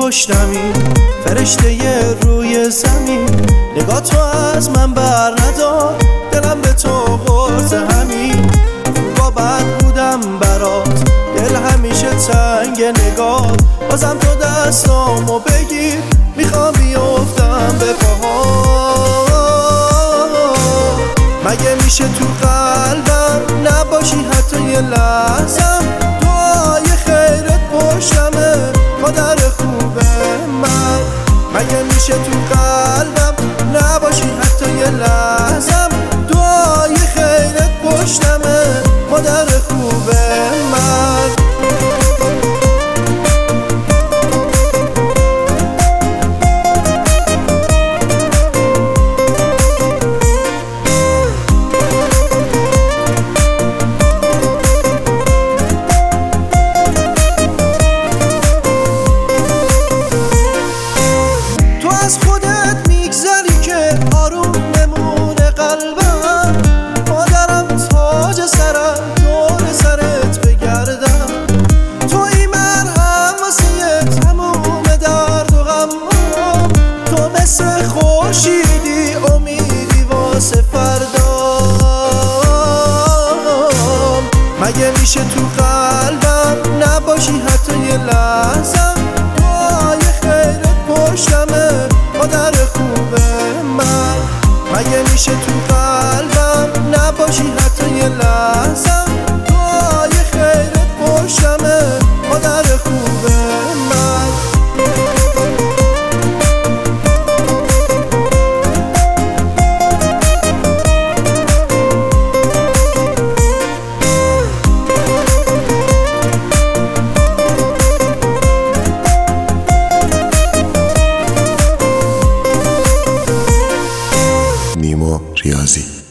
پشتمی، فرشته روی زمین. نگاه تو از من بر ندار، دلم به تو قرص همین. با بد بودم برات، دل همیشه تنگ نگاه. بازم تو دستامو بگیر، میخوام بیفتم به پاها. مگه میشه تو قلبم نباشی حتی یه لحظم؟ دعای خیرت پشتمه مادر خوب من. مگه میشه تو قلبم نباشی حتی یه لحظم؟ دعای خیرت پشتمه مادر خوب من. از خودت میگذری که آروم نمونه قلبم. مادرم تاج سرم، دور سرت بگردم. توی مرهم واسه تموم درد و غمام. تو مثل خورشیدی، امیدی واسه فردام. مگه میشه تو قلبم نباشی حتی یه لحظم؟ دعای خیرت پشتمه مادر خوب من. مگه میشه تو قلبم نباشی حتی یه لحظم؟ دعای خیرت پشتمه مادر خوب من. نیما ریاضی.